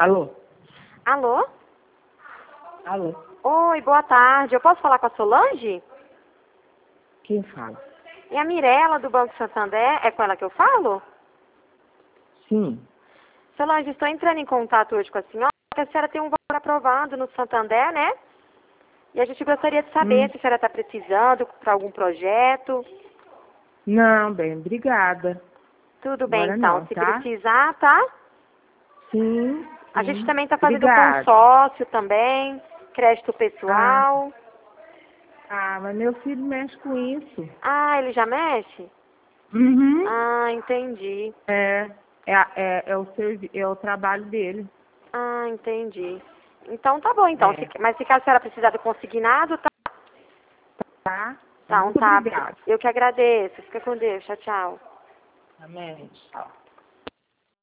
Alô? Alô? Alô? Oi, boa tarde. Eu posso falar com a Solange? Quem fala? É a Mirella, do Banco Santander. É com ela que eu falo? Sim. Solange, estou entrando em contato hoje com a senhora, porque a senhora tem um valor aprovado no Santander, né? E a gente gostaria de saber se a senhora está precisando para algum projeto. Não, bem, obrigada. Tudo bem, Agora então. não, Se tá? precisar, tá? Sim, A gente sim. também está fazendo Obrigada. consórcio também, crédito Ah, pessoal. mas meu filho mexe com isso. Ah, ele já mexe? Uhum. Ah, entendi. É o trabalho dele. Ah, entendi. Então tá bom, então. É, Mas se caso a senhora precisar do consignado, tá? tá? Então Muito tá. obrigada. Eu que agradeço. Fica com Deus. Tchau, tchau. Amém. Tchau.